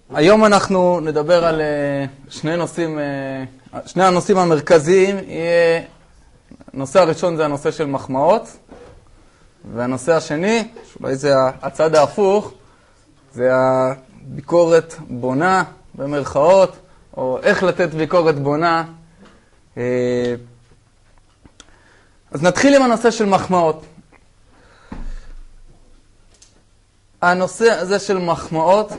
היום אנחנו נדבר על שני הנושאים המרכזיים. הנושא הראשון זה הנושא של מחמאות, והנושא השני, שאולי זה הצד ההפוך, זה הביקורת בונה במרכאות, או איך לתת ביקורת בונה. אז נתחיל עם הנושא של מחמאות. הנושא הזה של מחמאות,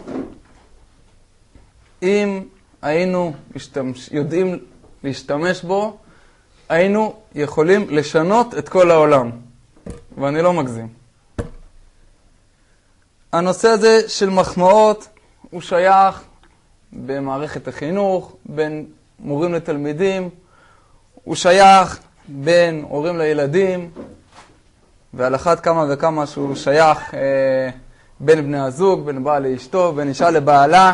אם היינו יודעים להשתמש בו, היינו יכולים לשנות את כל העולם. ואני לא מגזים. הנושא הזה של מחמאות הוא שייך במערכת החינוך, בין מורים לתלמידים, הוא שייך בין הורים לילדים, ועל אחת כמה וכמה שהוא שייך בין בני הזוג, בין בעל לאשתו, בין אישה לבעלה.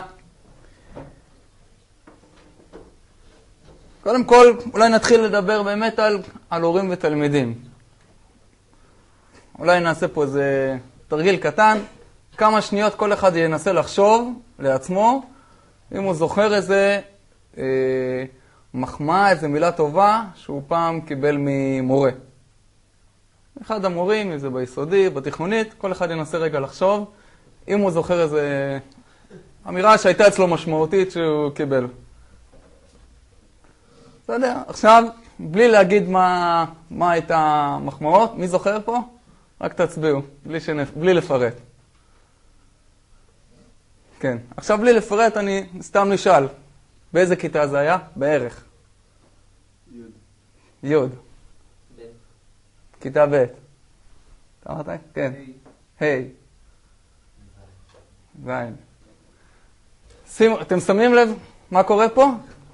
קודם כל, אולי נתחיל לדבר באמת על הורים ותלמידים. אולי נעשה פה איזה תרגיל קטן, כמה שניות כל אחד ינסה לחשוב לעצמו, אם הוא זוכר איזה מחמאה, איזה מילה טובה, שהוא פעם קיבל ממורה. אחד המורים, אם זה ביסודי, בתיכונית, כל אחד ינסה רגע לחשוב, אם הוא זוכר איזה אמירה שהייתה אצלו משמעותית שהוא קיבל. בסדר, עכשיו, בלי להגיד מה הייתה מחמאות, מי זוכר פה? רק תצביעו, בלי לפרט. כן, עכשיו בלי לפרט אני סתם נשאל. באיזה כיתה זה היה? בערך. י'. כיתה ב'. אתה אמרת? כן. ה'. ז'. אתם שמים לב מה קורה פה?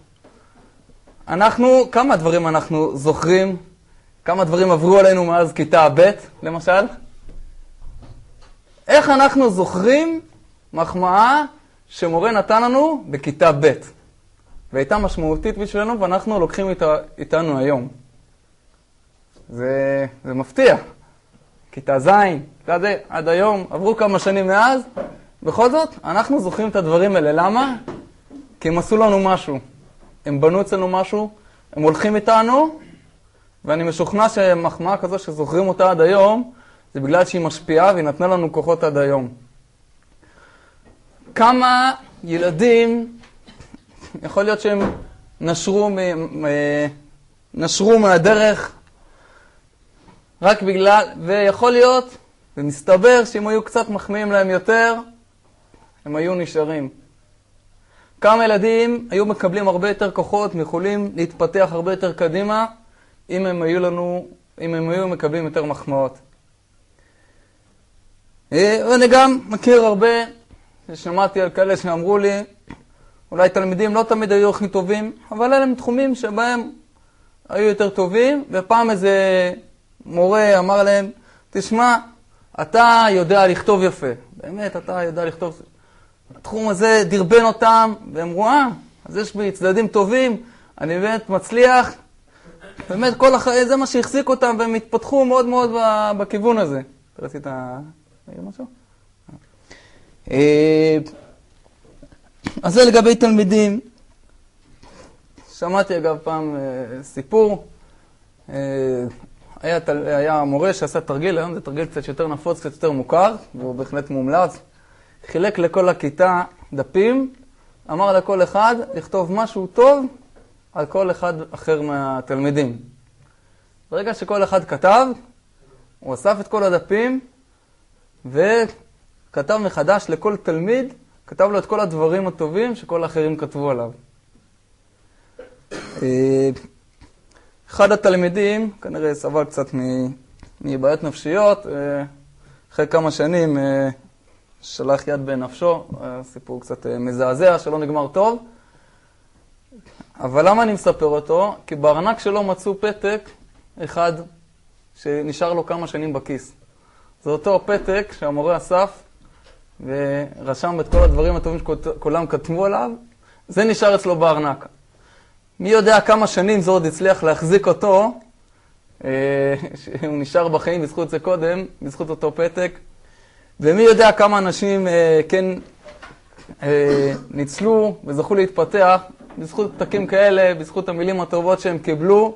כמה דברים אנחנו זוכרים? כמה דברים עברו עלינו מאז כיתה ב', למשל? איך אנחנו זוכרים מחמאה שמורה נתן לנו בכיתה ב' והייתה משמעותית בשבילנו ואנחנו לוקחים איתנו היום? זה מפתיע. כיתה ז', כיתה זה, עד היום, עברו כמה שנים מאז, בכל זאת אנחנו זוכרים את הדברים האלה. למה? כי הם עשו לנו משהו. הם בנו אצלנו משהו, הם הולכים איתנו, ואני משוכנע שמחמאה כזו שזוכרים אותה עד היום, זה בגלל שהיא משפיעה והיא נתנה לנו כוחות עד היום. כמה ילדים, יכול להיות שהם נשרו מהדרך רק בגלל, ויכול להיות, ומסתבר שאם היו קצת מחמיאים להם יותר, הם היו נשארים. כמה ילדים היו מקבלים הרבה יותר כוחות, יכולים להתפתח הרבה יותר קדימה, אם הם היו מקבלים יותר מחמאות. ואני גם מכיר הרבה, שמעתי על כאלה שאמרו לי, אולי תלמידים לא תמיד היו הכי טובים, אבל אלה הם תחומים שבהם היו יותר טובים, ופעם איזה מורה אמר להם, תשמע, אתה יודע לכתוב יפה. באמת, אתה יודע לכתוב. התחום הזה דרבן אותם, והם אמרו, אז יש בי צדדים טובים, אני באמת מצליח. באמת, זה מה שהחזיק אותם, והם התפתחו מאוד מאוד בכיוון הזה. אתה רצית להגיד משהו? אז זה לגבי תלמידים. שמעתי אגב פעם סיפור. היה מורה שעשה תרגיל, היום זה תרגיל קצת יותר נפוץ, קצת יותר מוכר, והוא בהחלט מומלץ. חילק לכל הכיתה דפים, אמר לכל אחד לכתוב משהו טוב על כל אחד אחר מהתלמידים. ברגע שכל אחד כתב, הוא אסף את כל הדפים, וכתב מחדש לכל תלמיד, כתב לו את כל הדברים הטובים שכל האחרים כתבו עליו. אחד התלמידים, כנראה סבל קצת מבעיות נפשיות, אחרי כמה שנים שלח יד בנפשו, סיפור קצת מזעזע שלא נגמר טוב. אבל למה אני מספר אותו? כי בארנק שלו מצאו פתק אחד שנשאר לו כמה שנים בכיס. זה אותו פתק שהמורה אסף ורשם את כל הדברים הטובים שכולם כתבו עליו, זה נשאר אצלו בארנק. מי יודע כמה שנים זה עוד הצליח להחזיק אותו, שהוא נשאר בחיים בזכות זה קודם, בזכות אותו פתק. ומי יודע כמה אנשים כן ניצלו וזכו להתפתח בזכות פתקים כאלה, בזכות המילים הטובות שהם קיבלו.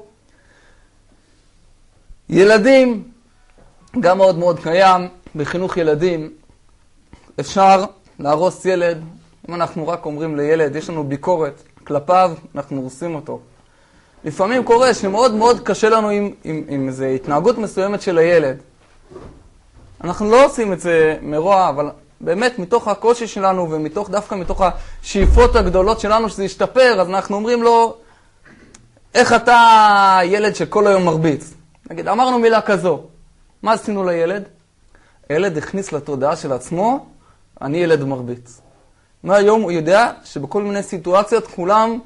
ילדים, גם מאוד מאוד קיים בחינוך ילדים. אפשר להרוס ילד, אם אנחנו רק אומרים לילד, יש לנו ביקורת כלפיו, אנחנו הורסים אותו. לפעמים קורה שמאוד מאוד קשה לנו עם איזו התנהגות מסוימת של הילד. אנחנו לא עושים את זה מרוע, אבל באמת מתוך הקושי שלנו דווקא מתוך השאיפות הגדולות שלנו שזה ישתפר, אז אנחנו אומרים לו, איך אתה ילד שכל היום מרביץ? נגיד, אמרנו מילה כזו, מה עשינו לילד? הילד הכניס לתודעה של עצמו, אני ילד מרביץ. מהיום הוא יודע שבכל מיני סיטואציות כולם,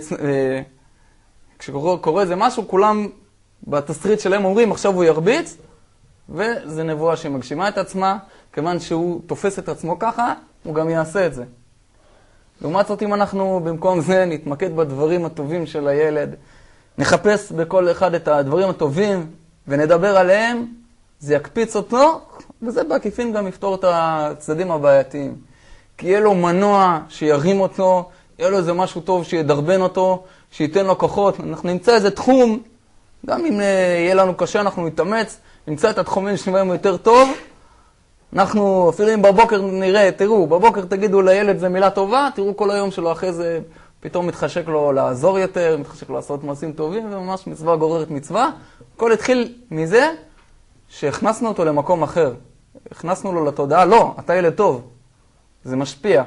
כשקורה איזה משהו, כולם בתסריט שלהם אומרים, עכשיו הוא ירביץ, וזה נבואה שמגשימה את עצמה, כיוון שהוא תופס את עצמו ככה, הוא גם יעשה את זה. לעומת זאת, אם אנחנו במקום זה נתמקד בדברים הטובים של הילד, נחפש בכל אחד את הדברים הטובים ונדבר עליהם, זה יקפיץ אותו, וזה בעקיפין גם יפתור את הצדדים הבעייתיים. כי יהיה לו מנוע שירים אותו, יהיה לו איזה משהו טוב שידרבן אותו, שייתן לו כוחות. אנחנו נמצא איזה תחום, גם אם יהיה לנו קשה, אנחנו נתאמץ, נמצא את התחומים שבהם יותר טוב. אנחנו, אפילו אם בבוקר נראה, תראו, בבוקר תגידו לילד זה מילה טובה, תראו כל היום שלו אחרי זה פתאום מתחשק לו לעזור יותר, מתחשק לו לעשות מעשים טובים, וממש מצווה גוררת מצווה. הכל התחיל מזה שהכנסנו אותו למקום אחר. הכנסנו לו לתודעה, לא, אתה ילד טוב. זה משפיע.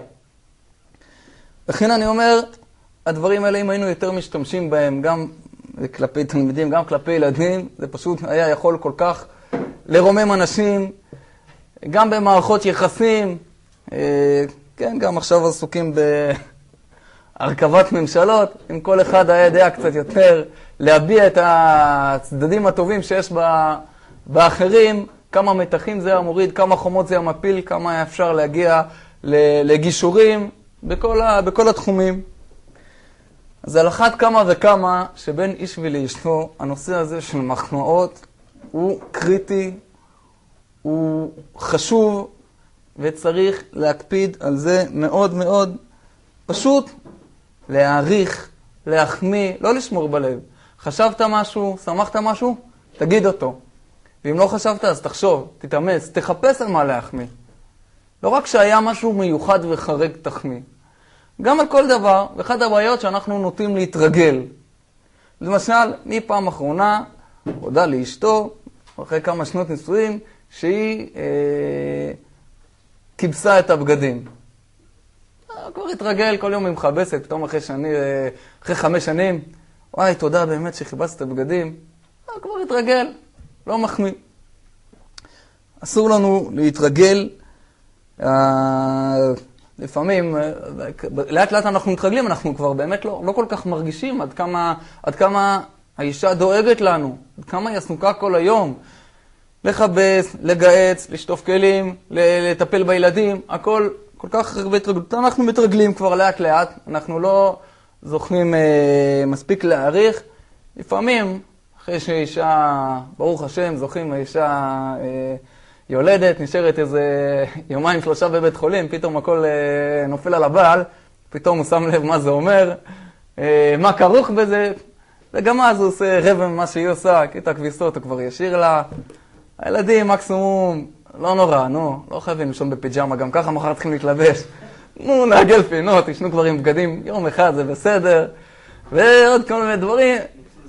לכן אני אומר, הדברים האלה, אם היינו יותר משתמשים בהם, גם כלפי תלמידים, גם כלפי ילדים, זה פשוט היה יכול כל כך לרומם אנשים, גם במערכות יחסים, כן, גם עכשיו עסוקים בהרכבת ממשלות, אם כל אחד היה יודע קצת יותר להביע את הצדדים הטובים שיש באחרים, כמה מתחים זה היה מוריד, כמה חומות זה היה מפיל, כמה היה אפשר להגיע לגישורים בכל התחומים. אז על אחת כמה וכמה שבין איש ולאשתו, הנושא הזה של מחמאות הוא קריטי, הוא חשוב, וצריך להקפיד על זה מאוד מאוד. פשוט להעריך, להחמיא, לא לשמור בלב. חשבת משהו, שמחת משהו, תגיד אותו. ואם לא חשבת, אז תחשוב, תתאמץ, תחפש על מה להחמיא. לא רק שהיה משהו מיוחד וחרג תחמיא. גם על כל דבר, ואחת הבעיות שאנחנו נוטים להתרגל. למשל, אני פעם אחרונה הודעה לאשתו, אחרי כמה שנות נישואים, שהיא כיבסה את הבגדים. כבר התרגל, כל יום היא מחבסת, פתאום אחרי 5 שנים, וואי, תודה באמת שכיבסת את הבגדים. כבר התרגל, לא מחמיא. אסור לנו להתרגל, לפעמים, לאט לאט אנחנו מתרגלים, אנחנו כבר באמת לא כל כך מרגישים עד כמה האישה דואגת לנו, עד כמה היא עסוקה כל היום. לחבס, לגעץ, לשטוף כלים, לטפל בילדים, הכל כל כך הרבה התרגלות. אנחנו מתרגלים כבר לאט לאט, אנחנו לא זוכרים מספיק להעריך. לפעמים, אחרי שאישה, ברוך השם, זוכים, האישה יולדת, נשארת איזה 2-3 בבית חולים, פתאום הכל נופל על הבעל, פתאום הוא שם לב מה זה אומר, מה כרוך בזה, וגם אז הוא עושה רבע ממה שהיא עושה, כי את הכביסות הוא כבר ישיר לה. הילדים מקסימום, לא נורא, לא חייבים לישון בפיג'מה, גם ככה מחר צריכים להתלבש. נעגל פינות, תשנו כבר עם בגדים, יום אחד זה בסדר, ועוד כל מיני דברים.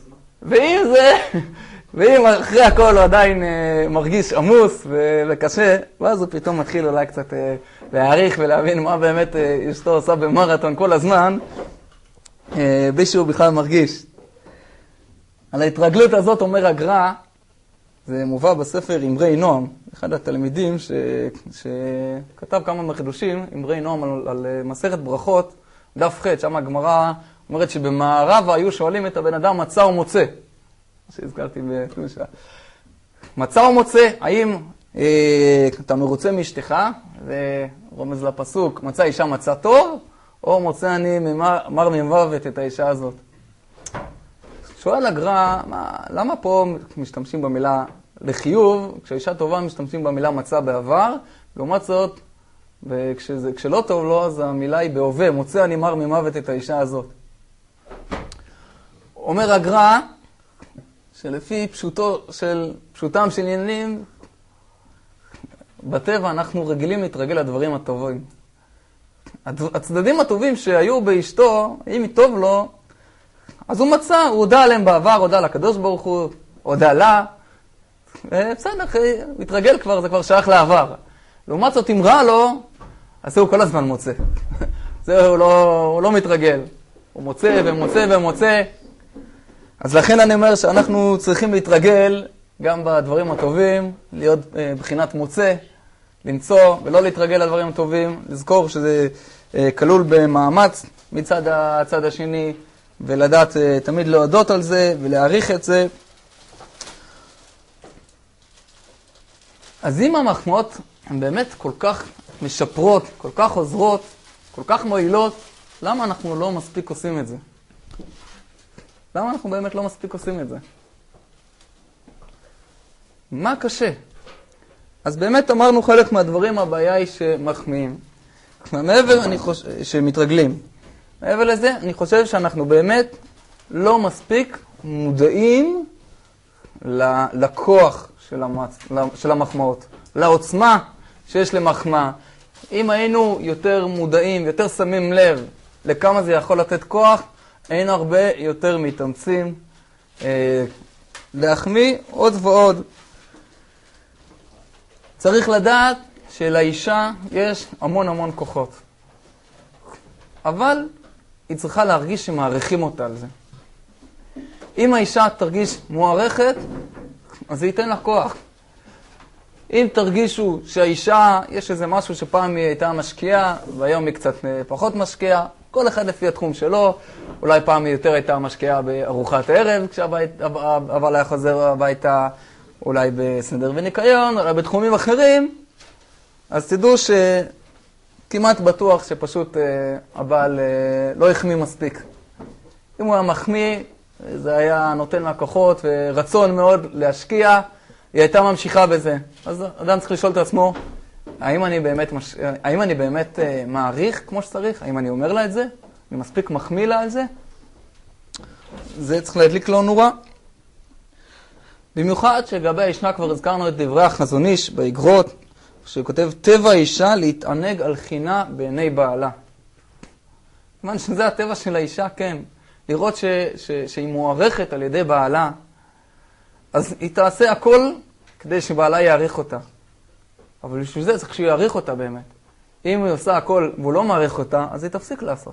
ואם אחרי הכל הוא עדיין מרגיש עמוס וקשה, ואז הוא פתאום מתחיל אולי קצת להעריך ולהבין מה באמת אשתו עושה במרתון כל הזמן, בלי שהוא בכלל מרגיש. על ההתרגלות הזאת אומר הגר"א, זה מובא בספר אמרי נועם, אחד התלמידים שכתב כמה מחידושים, אמרי נועם על מסכת ברכות, דף ח', שם הגמרא אומרת שבמערב היו שואלים את הבן אדם מצא או מוצא. שהזכרתי בתלושה. מצא או מוצא, האם אתה מרוצה מאשתך, ורומז לפסוק, מצא אישה מצא טוב, או מוצא אני מר ממוות את האישה הזאת. שואל הגר"א, למה פה משתמשים במילה לחיוב, כשאישה טובה משתמשים במילה מצא בעבר, לעומת זאת וכשלא טוב לו, אז המילה היא בהווה, מוצא אני מר ממוות את האישה הזאת. אומר הגר"א, שלפי פשוטם של עניינים, בטבע אנחנו רגילים להתרגל לדברים הטובים. הצדדים הטובים שהיו באשתו, אם היא טוב לו, אז הוא מצא, הוא הודע עליהם בעבר, הודע לקדוש ברוך הוא, הודע לה, בסדר, הוא התרגל כבר, זה כבר שייך לעבר. לעומת זאת, אם רע לו, אז הוא כל הזמן מוצא. זה הוא לא מתרגל. הוא מוצא ומוצא ומוצא. אז לכן אני אומר שאנחנו צריכים להתרגל גם בדברים הטובים, להיות בחינת מוצא, למצוא ולא להתרגל לדברים הטובים, לזכור שזה כלול במאמץ מצד הצד השני, ולדעת תמיד להודות על זה ולהעריך את זה. אז אם המחמאות הן באמת כל כך משפרות, כל כך עוזרות, כל כך מועילות, למה אנחנו לא מספיק עושים את זה? למה אנחנו באמת לא מספיק עושים את זה? מה קשה? אז באמת אמרנו חלק מהדברים, הבעיה היא שמחמיאים. מעבר שמתרגלים. מעבר לזה, אני חושב שאנחנו באמת לא מספיק מודעים לכוח של המחמאות, לעוצמה שיש למחמאה. אם היינו יותר מודעים, יותר שמים לב לכמה זה יכול לתת כוח, היינו הרבה יותר מתאמצים להחמיא עוד ועוד. צריך לדעת שלאישה יש המון כוחות. אבל היא צריכה להרגיש שמעריכים אותה על זה. אם האישה תרגיש מוערכת, אז זה ייתן לה כוח. אם תרגישו שהאישה, יש איזה משהו שפעם היא הייתה משקיעה, והיום היא קצת פחות משקיעה, כל אחד לפי התחום שלו, אולי פעם היא יותר הייתה משקיעה בארוחת הערב, כשהבעל היה חוזר הביתה, אולי בסדר וניקיון, אולי בתחומים אחרים, אז תדעו שכמעט בטוח שפשוט הבעל לא החמיא מספיק. אם הוא היה מחמיא, זה היה נותן לה כוחות ורצון מאוד להשקיע, היא הייתה ממשיכה בזה. אז אדם צריך לשאול את עצמו, האם אני באמת מעריך כמו שצריך? האם אני אומר לה את זה? אני מספיק מחמיא לה על זה? זה צריך להדליק לו נורה. במיוחד שגבי הישנה כבר הזכרנו את דברי החזון איש באגרות, שכותב, טבע האישה להתענג על חינה בעיני בעלה. כיוון שזה הטבע של האישה, כן. לראות שהיא מוערכת על ידי בעלה, אז היא תעשה הכל כדי שבעלה יעריך אותה. אבל בשביל זה צריך שהוא יעריך אותה באמת. אם היא עושה הכל והוא לא מעריך אותה, אז היא תפסיק לעשות.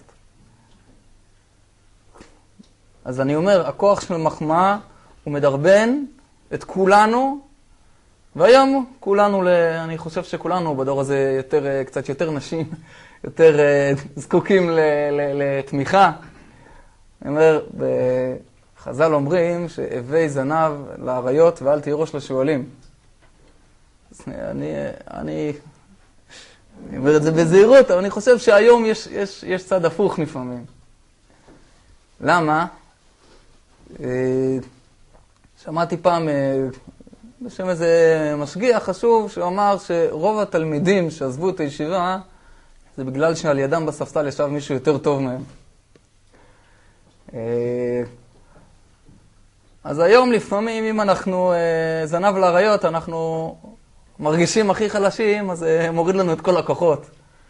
אז אני אומר, הכוח של מחמאה הוא מדרבן את כולנו, והיום כולנו, אני חושב שכולנו בדור הזה קצת יותר נשים, יותר זקוקים לתמיכה. אני אומר, בחז"ל אומרים שהווי זנב לאריות ואל תירוש לשועלים. אני אומר את זה בזהירות, אבל אני חושב שהיום יש צד הפוך לפעמים. למה? שמעתי פעם בשם איזה משגיח חשוב שהוא אמר שרוב התלמידים שעזבו את הישיבה זה בגלל שעל ידם בספסל ישב מישהו יותר טוב מהם. אז היום לפעמים אם אנחנו זנב לאריות, אנחנו מרגישים הכי חלשים, אז מוריד לנו את כל הכוחות.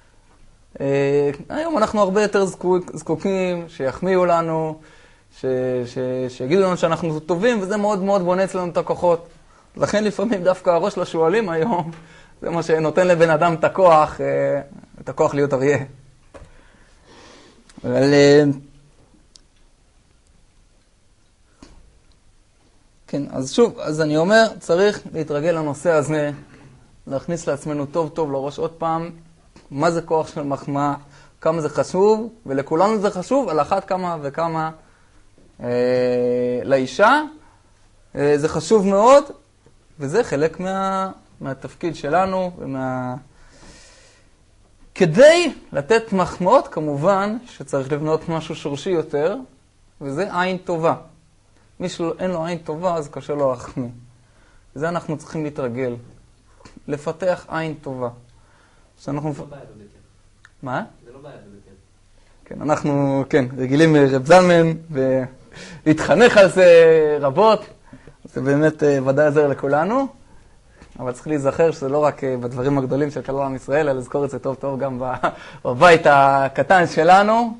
היום אנחנו הרבה יותר זקוקים שיחמיאו לנו, שיגידו לנו שאנחנו טובים, וזה מאוד מאוד בונה אצלנו את הכוחות. לכן לפעמים דווקא הראש לשואלים היום, זה מה שנותן לבן אדם את הכוח להיות אריה. אבל כן, אז שוב, אז אני אומר, צריך להתרגל לנושא הזה, להכניס לעצמנו טוב טוב לראש עוד פעם, מה זה כוח של מחמאה, כמה זה חשוב, ולכולנו זה חשוב, על אחת כמה וכמה לאישה, זה חשוב מאוד, וזה חלק מהתפקיד שלנו, כדי לתת מחמאות, כמובן, שצריך לבנות משהו שורשי יותר, וזה עין טובה. מי שאין לו עין טובה, אז קשה לו להחמיא. וזה אנחנו צריכים להתרגל. לפתח עין טובה. שאנחנו... זה לא בעיה בבית. מה? זה לא בעיה בבית. כן, אנחנו, כן, רגילים רב זלמן, ולהתחנך על זה רבות. זה באמת ודאי עזר לכולנו. אבל צריך להיזכר שזה לא רק בדברים הגדולים של כלל עם ישראל, אלא לזכור את זה טוב טוב גם בבית הקטן שלנו.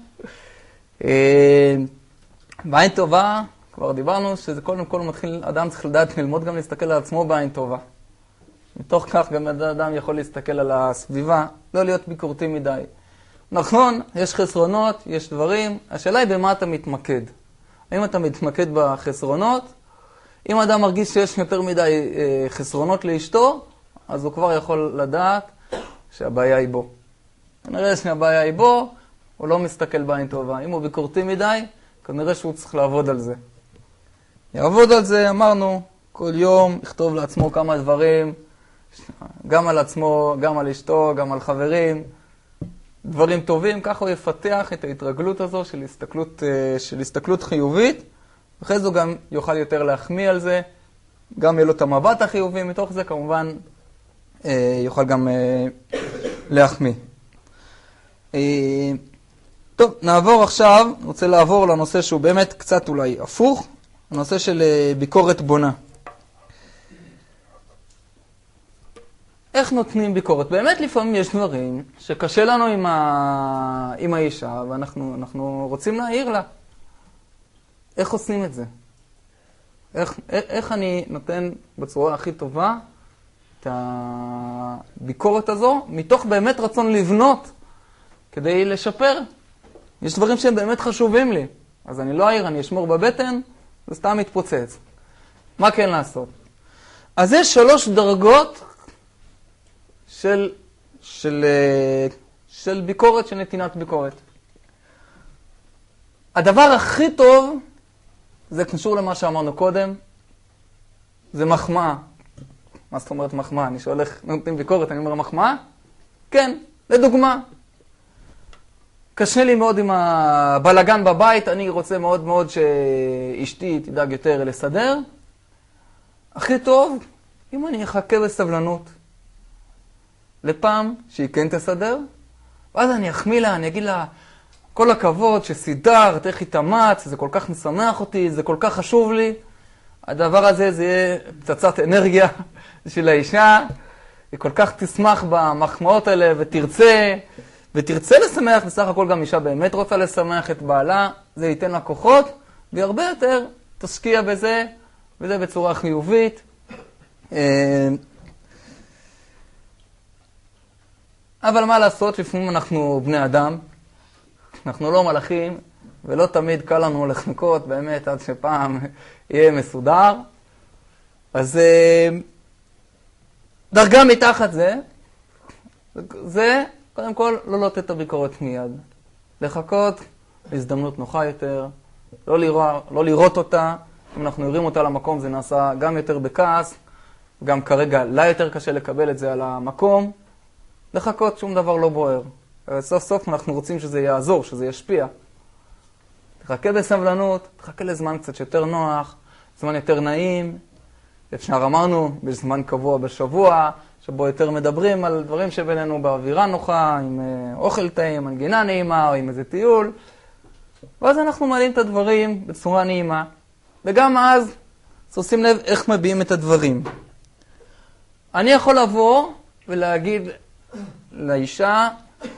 בעין טובה, כבר דיברנו שזה קודם כל מתחיל, אדם צריך לדעת ללמוד גם להסתכל על עצמו בעין טובה. מתוך כך גם אדם יכול להסתכל על הסביבה, לא להיות ביקורתי מדי. נכון, יש חסרונות, יש דברים, השאלה היא במה אתה מתמקד. האם אתה מתמקד בחסרונות? אם אדם מרגיש שיש יותר מדי חסרונות לאשתו, אז הוא כבר יכול לדעת שהבעיה היא בו. כנראה שהבעיה היא בו, הוא לא מסתכל בעין טובה. אם הוא ביקורתי מדי, כנראה שהוא צריך לעבוד על זה. יעבוד על זה, אמרנו, כל יום יכתוב לעצמו כמה דברים, גם על עצמו, גם על אשתו, גם על חברים, דברים טובים, ככה הוא יפתח את ההתרגלות הזו של הסתכלות חיובית, אחרי זה הוא גם יוכל יותר להחמיא על זה, גם יהיה לו את המבט החיובי, מתוך זה כמובן יוכל גם להחמיא. טוב, נעבור עכשיו, אני רוצה לעבור לנושא שהוא באמת קצת אולי הפוך, הנושא של ביקורת בונה. איך נותנים ביקורת? באמת לפעמים יש דברים שקשה לנו עם האישה, ואנחנו רוצים להעיר לה. איך עושים את זה? איך אני נותן בצורה הכי טובה את הביקורת הזו, מתוך באמת רצון לבנות כדי לשפר? יש דברים שהם באמת חשובים לי, אז אני לא אעיר, אני אשמור בבטן, זה סתם מתפוצץ. מה כן לעשות? אז יש 3 דרגות של ביקורת, של נתינת ביקורת. הדבר הכי טוב, זה קשור למה שאמרנו קודם, זה מחמאה. מה זאת אומרת מחמאה? אני שואל איך נותנים ביקורת, אני אומר מחמאה? כן, לדוגמה. קשה לי מאוד עם הבלגן בבית, אני רוצה מאוד מאוד שאשתי תדאג יותר לסדר. הכי טוב, אם אני אחכה בסבלנות לפעם שהיא כן תסדר, ואז אני אחמיא לה, אני אגיד לה, כל הכבוד שסידרת, איך התאמץ, זה כל כך משמח אותי, זה כל כך חשוב לי. הדבר הזה זה יהיה פצצת אנרגיה של האישה, היא כל כך תשמח במחמאות האלה ותרצה לשמח, בסך הכל גם אישה באמת רוצה לשמח את בעלה, זה ייתן לה כוחות, והיא הרבה יותר תשקיע בזה, וזה בצורה חיובית. אבל מה לעשות, לפעמים אנחנו בני אדם, אנחנו לא מלאכים, ולא תמיד קל לנו לחכות באמת עד שפעם יהיה מסודר. אז דרגה מתחת זה קודם כל לא לתת את הביקורת מיד. לחכות להזדמנות נוחה יותר, לא לראות אותה. אם אנחנו יורים אותה למקום זה נעשה גם יותר בכעס, גם כרגע לה יותר קשה לקבל את זה על המקום. לחכות שום דבר לא בוער. סוף סוף אנחנו רוצים שזה יעזור, שזה ישפיע. תחכה בסבלנות, תחכה לזמן קצת יותר נוח, זמן יותר נעים. אפשר אמרנו, בזמן קבוע בשבוע, שבו יותר מדברים על דברים שבינינו באווירה נוחה, עם אוכל טעים, מנגינה נעימה, או עם איזה טיול. ואז אנחנו מעלים את הדברים בצורה נעימה. וגם אז, עושים לב איך מביעים את הדברים. אני יכול לבוא ולהגיד לאישה,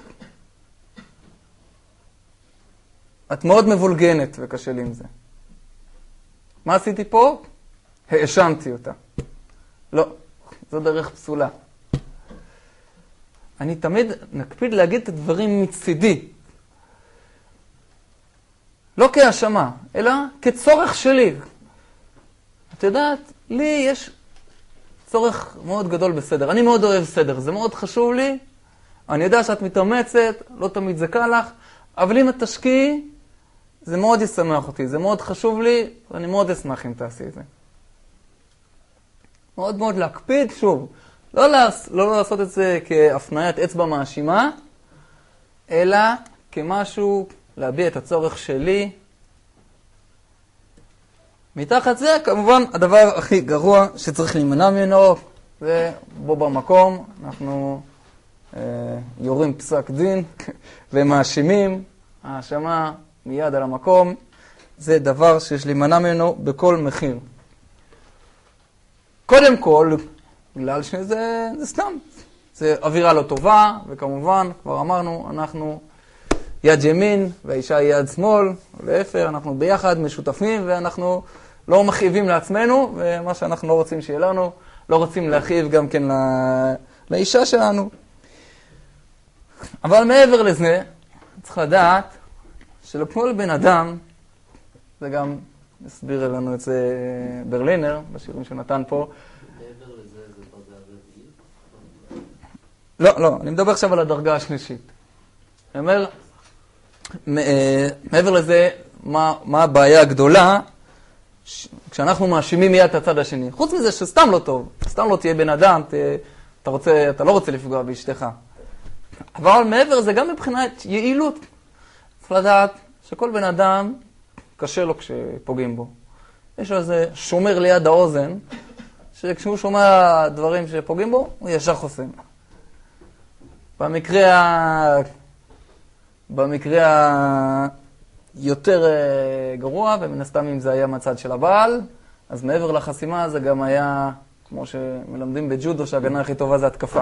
את מאוד מבולגנת וקשה לי עם זה. מה עשיתי פה? האשמתי אותה. לא, זו דרך פסולה. אני תמיד נקפיד להגיד את הדברים מצידי. לא כהאשמה, אלא כצורך שלי. את יודעת, לי יש צורך מאוד גדול בסדר. אני מאוד אוהב סדר, זה מאוד חשוב לי. אני יודע שאת מתאמצת, לא תמיד זה קל לך, אבל אם את תשקיעי, זה מאוד ישמח אותי, זה מאוד חשוב לי, ואני מאוד אשמח אם תעשי את זה. מאוד מאוד להקפיד, שוב, לא לעשות את זה כהפניית אצבע מאשימה, אלא כמשהו להביע את הצורך שלי. מתחת זה, כמובן, הדבר הכי גרוע שצריך להימנע ממנו, זה בו במקום, אנחנו יורים פסק דין ומאשימים, האשמה מיד על המקום, זה דבר שיש להימנע ממנו בכל מחיר. קודם כל, בגלל שזה סתם, זה אווירה לא טובה, וכמובן, כבר אמרנו, אנחנו יד ימין והאישה היא יד שמאל, להפך, אנחנו ביחד משותפים ואנחנו לא מכאיבים לעצמנו, ומה שאנחנו לא רוצים שיהיה לנו, לא רוצים להכאיב גם כן לאישה שלנו. אבל מעבר לזה, צריך לדעת שלכל בן אדם, זה גם הסביר לנו את זה ברלינר, בשירים שנתן פה. מעבר לזה, זה דרגה רביעית? לא, אני מדבר עכשיו על הדרגה השלישית. אני אומר, מעבר לזה, מה הבעיה הגדולה, כשאנחנו מאשימים מיד את הצד השני. חוץ מזה שסתם לא טוב, סתם לא תהיה בן אדם, אתה לא רוצה לפגוע באשתך. אבל מעבר לזה, גם מבחינת יעילות, צריך לדעת שכל בן אדם קשה לו כשפוגעים בו. יש לו איזה שומר ליד האוזן, שכשהוא שומע דברים שפוגעים בו, הוא ישר חוסם. במקרה היותר גרוע, ומן הסתם אם זה היה מהצד של הבעל, אז מעבר לחסימה זה גם היה, כמו שמלמדים בג'ודו, שההגנה הכי טובה זה התקפה.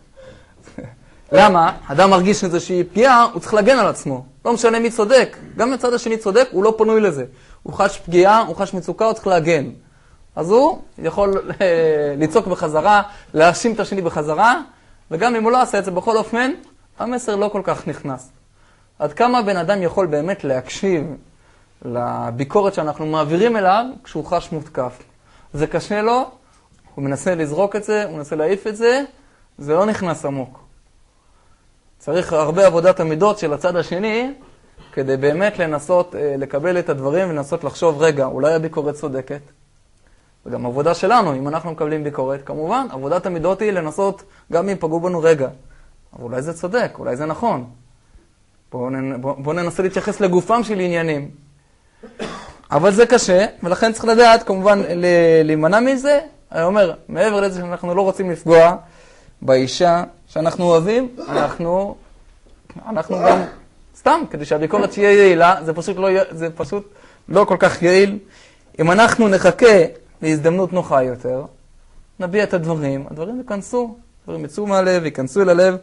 למה? אדם מרגיש איזושהי פגיעה, הוא צריך להגן על עצמו. לא משנה מי צודק. גם מצד השני צודק, הוא לא פנוי לזה. הוא חש פגיעה, הוא חש מצוקה, הוא צריך להגן. אז הוא יכול לצעוק בחזרה, להאשים את השני בחזרה, וגם אם הוא לא עשה את זה בכל אופן, המסר לא כל כך נכנס. עד כמה בן אדם יכול באמת להקשיב לביקורת שאנחנו מעבירים אליו כשהוא חש מותקף. זה קשה לו, הוא מנסה לזרוק את זה, הוא מנסה להעיף את זה, זה לא נכנס עמוק. צריך הרבה עבודת המידות של הצד השני, כדי באמת לנסות לקבל את הדברים ולנסות לחשוב, רגע, אולי הביקורת צודקת. וגם עבודה שלנו, אם אנחנו מקבלים ביקורת, כמובן, עבודת המידות היא לנסות, גם אם פגעו בנו רגע. אבל אולי זה צודק, אולי זה נכון. בואו ננסה להתייחס לגופם של עניינים. אבל זה קשה, ולכן צריך לדעת, כמובן, להימנע מזה. אני אומר, מעבר לזה שאנחנו לא רוצים לפגוע באישה שאנחנו אוהבים, אנחנו גם, סתם, כדי שהביקורת תהיה יעילה, זה פשוט לא כל כך יעיל. אם אנחנו נחכה להזדמנות נוחה יותר, נביע את הדברים ייכנסו, הדברים יצאו מהלב, ייכנסו אל הלב.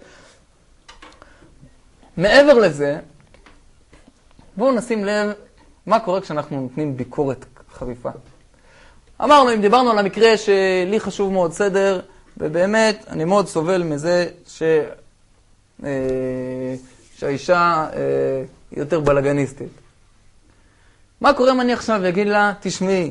מעבר לזה, בואו נשים לב מה קורה כשאנחנו נותנים ביקורת חריפה. אמרנו, אם דיברנו על המקרה שלי חשוב מאוד סדר, ובאמת אני מאוד סובל מזה שהאישה היא יותר בלגניסטית. מה קורה אם אני עכשיו אגיד לה, תשמעי,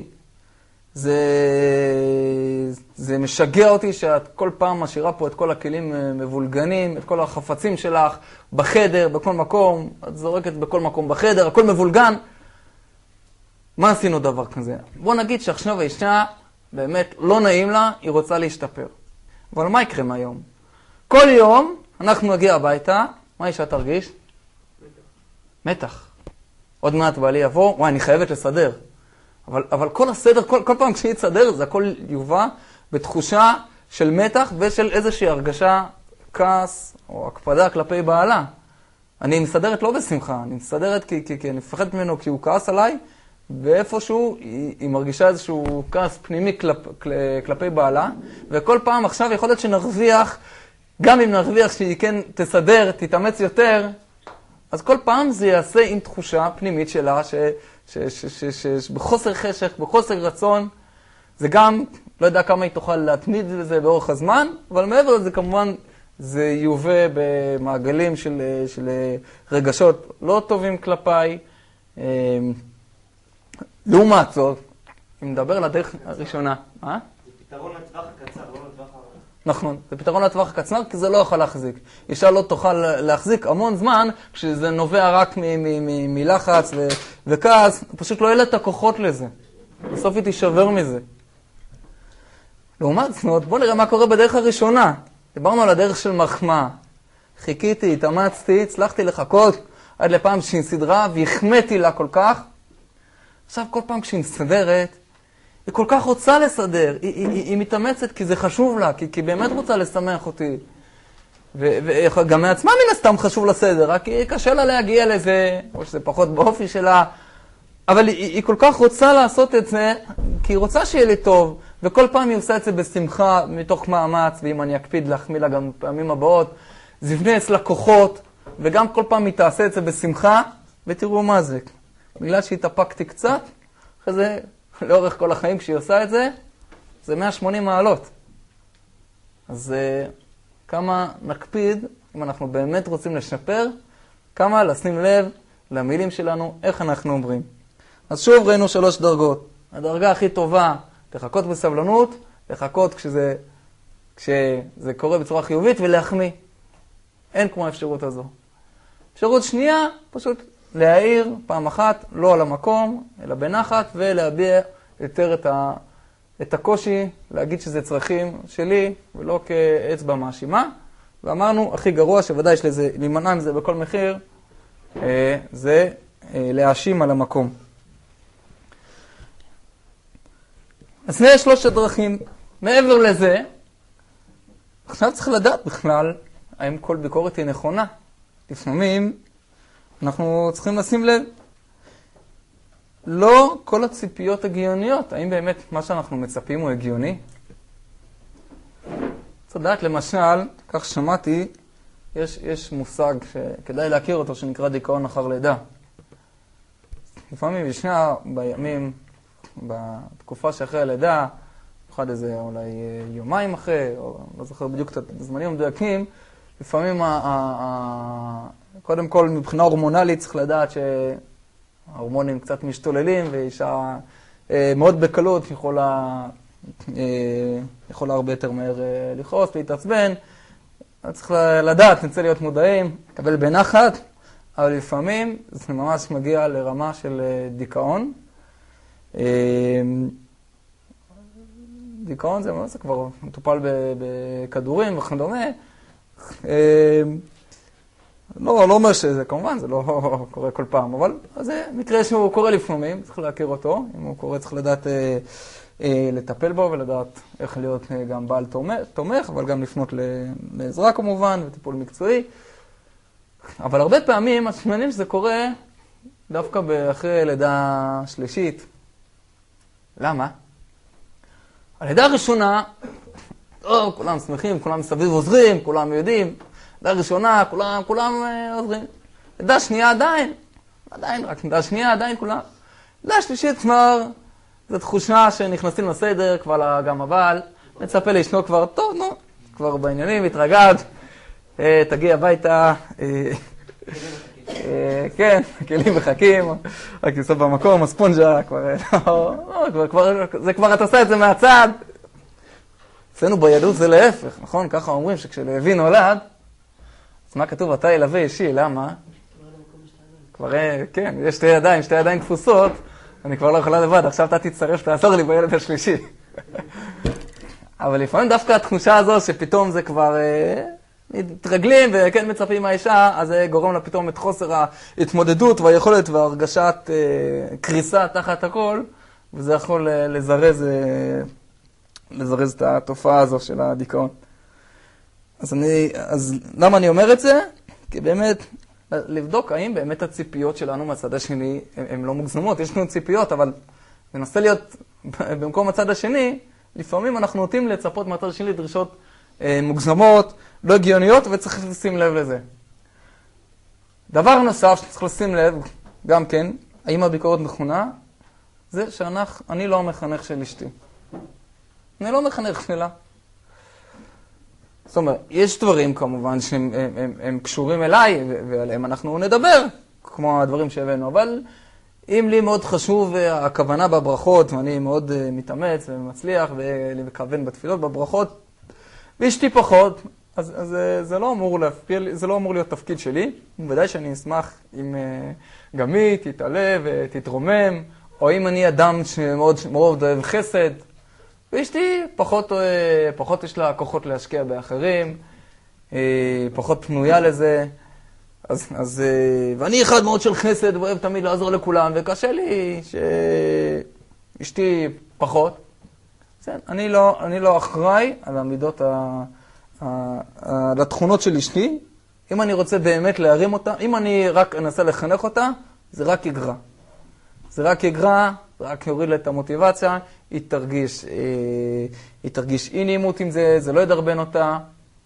זה משגע אותי שאת כל פעם משאירה פה את כל הכלים מבולגנים, את כל החפצים שלך בחדר, בכל מקום, את זורקת בכל מקום בחדר, הכל מבולגן. מה עשינו דבר כזה? בוא נגיד שעכשיו האישה באמת לא נעים לה, היא רוצה להשתפר. אבל מה יקרה מהיום? כל יום אנחנו נגיע הביתה, מה האישה תרגיש? מתח. עוד מעט בעלי יבוא, וואי, אני חייבת לסדר. אבל כל הסדר, כל פעם כשהיא תסדר, זה הכל יובא בתחושה של מתח ושל איזושהי הרגשה, כעס או הקפדה כלפי בעלה. אני מסדרת לא בשמחה, אני מסדרת כי אני מפחד ממנו כי הוא כעס עליי, ואיפשהו היא מרגישה איזשהו כעס פנימי כלפי בעלה, וכל פעם עכשיו יכול להיות שנרוויח, גם אם נרוויח שהיא כן תסדר, תתאמץ יותר, אז כל פעם זה יעשה עם תחושה פנימית שלה, שבחוסר חשך, בחוסר רצון, זה גם, לא יודע כמה היא תוכל להתמיד בזה באורך הזמן, אבל מעבר לזה כמובן זה יובא במעגלים של רגשות לא טובים כלפיי. לעומת זאת, אם נדבר על הדרך הראשונה, זה פתרון לטווח הקצר, לא לטווח הארוך. נכון, זה פתרון לטווח הקצר, כי זה לא יכול להחזיק. אישה לא תוכל להחזיק המון זמן, כשזה נובע רק מלחץ וכעס, פשוט לא יהיה לה את הכוחות לזה. בסוף היא תישבר מזה. לעומת זאת, בואו נראה מה קורה בדרך הראשונה. דיברנו על הדרך של מחמאה. חיכיתי, התאמצתי, הצלחתי לחכות עד לפעם שהיא סדרה, והחמאתי לה כל כך. עכשיו, כל פעם כשהיא מסדרת, היא כל כך רוצה לסדר, היא מתאמצת כי זה חשוב לה, כי באמת רוצה לשמח אותי. וגם מעצמה מן הסתם חשוב לסדר, רק קשה לה להגיע לזה, או שזה פחות באופי שלה, אבל היא כל כך רוצה לעשות את זה, כי היא רוצה שיהיה לי טוב, וכל פעם היא עושה את זה בשמחה, מתוך מאמץ, ואם אני אקפיד להחמיא לה גם פעמים הבאות, זה יבנה אצלה כוחות, וגם כל פעם היא תעשה את זה בשמחה, ותראו מה זה. בגלל שהתאפקתי קצת, אחרי זה, לאורך כל החיים כשהיא עושה את זה, זה 180 מעלות. אז כמה נקפיד, אם אנחנו באמת רוצים לשפר, כמה לשים לב למילים שלנו, איך אנחנו אומרים. אז שוב ראינו 3 דרגות. הדרגה הכי טובה, לחכות בסבלנות, לחכות כשזה קורה בצורה חיובית ולהחמיא. אין כמו האפשרות הזו. אפשרות שנייה, פשוט להעיר פעם אחת, לא על המקום, אלא בנחת, ולהביע יותר את הקושי, להגיד שזה צרכים שלי, ולא כאצבע מאשימה. ואמרנו, הכי גרוע, שוודאי יש לזה, להימנע מזה בכל מחיר, זה להאשים על המקום. אז יש 3 דרכים. מעבר לזה, עכשיו צריך לדעת בכלל, האם כל ביקורת היא נכונה. לפעמים אנחנו צריכים לשים לב, לא כל הציפיות הגיוניות, האם באמת מה שאנחנו מצפים הוא הגיוני? צריך לדעת, למשל, כך שמעתי, יש מושג שכדאי להכיר אותו, שנקרא דיכאון אחר לידה. לפעמים ישנה בימים, בתקופה שאחרי הלידה, אחד איזה אולי יומיים אחרי, או לא זוכר בדיוק את הזמנים המדויקים, לפעמים קודם כל מבחינה הורמונלית צריך לדעת שההורמונים קצת משתוללים, ואישה מאוד בקלות יכולה הרבה יותר מהר לכעוס, להתעצבן. צריך לדעת, נצא להיות מודעים, לקבל בנחת, אבל לפעמים זה ממש מגיע לרמה של דיכאון. דיכאון זה כבר מטופל בכדורים וכדומה. לא אומר שזה, כמובן, זה לא קורה כל פעם, אבל זה מקרה שהוא קורה לפעמים, צריך להכיר אותו. אם הוא קורה, צריך לדעת לטפל בו ולדעת איך להיות גם בעל תומך, אבל גם לפנות לעזרה כמובן, וטיפול מקצועי. אבל הרבה פעמים, מעניין שזה קורה דווקא אחרי לידה שלישית. למה? הלידה הראשונה, כולם שמחים, כולם מסביב עוזרים, כולם יודעים. לידה ראשונה, כולם עוזרים. לידה שנייה עדיין, רק לידה שנייה עדיין כולם. לידה שלישית כבר, זו תחושה שנכנסים לסדר, כבר גם הבעל, מצפה להשנו כבר, טוב, נו, כבר בעניינים, התרגעת, תגיע הביתה, כן, הכלים מחכים, רק תסוף במקום, הספונג'ה, זה כבר אתה עושה את זה מהצד. אצלנו ביהדות זה להפך, נכון? ככה אומרים שכשלוי נולד, אז מה כתוב? אתה ילווה אישי, למה? כבר, כן, יש שתי ידיים תפוסות, אני כבר לא יכולה לבד, עכשיו אתה תצטרף, תעזור לי בילד השלישי. אבל לפעמים דווקא התחושה הזו שפתאום זה כבר מתרגלים וכן מצפים מהאישה, אז זה גורם לה פתאום את חוסר ההתמודדות והיכולת והרגשת קריסה תחת הכל, וזה יכול לזרז את התופעה הזו של הדיכאון. אז למה אני אומר את זה? כי באמת לבדוק האם באמת הציפיות שלנו מהצד השני הן לא מוגזמות. יש לנו ציפיות, אבל ננסה להיות במקום הצד השני, לפעמים אנחנו נוטים לצפות מהצד השני לדרישות מוגזמות, לא הגיוניות, וצריך לשים לב לזה. דבר נוסף שצריך לשים לב, גם כן, האם הביקורת נכונה, זה שאני לא המחנך של אשתי. אני לא מחנך שלה. זאת אומרת, יש דברים כמובן שהם קשורים אליי, ועליהם אנחנו נדבר, כמו הדברים שהבאנו, אבל אם לי מאוד חשוב הכוונה בברכות, ואני מאוד מתאמץ ומצליח ומכוון בתפילות בברכות, ואשתי פחות, אז זה לא אמור להיות תפקיד שלי. ודאי שאני אשמח אם גם היא תתעלה ותתרומם, או אם אני אדם שמאוד אוהב חסד, ואשתי פחות יש לה כוחות להשקיע באחרים, פחות פנויה לזה, ואני אחד מאוד של חסד ואוהב תמיד לעזור לכולם, וקשה לי שאשתי פחות. אני לא אחראי על המידות לתכונות של אשתי, אם אני רוצה באמת להרים אותה, אם אני רק אנסה לחנך אותה, זה רק יגרע. זה רק יגרע, זה רק יוריד לה את המוטיבציה, היא תרגיש אי נעימות עם זה, זה לא ידרבן אותה.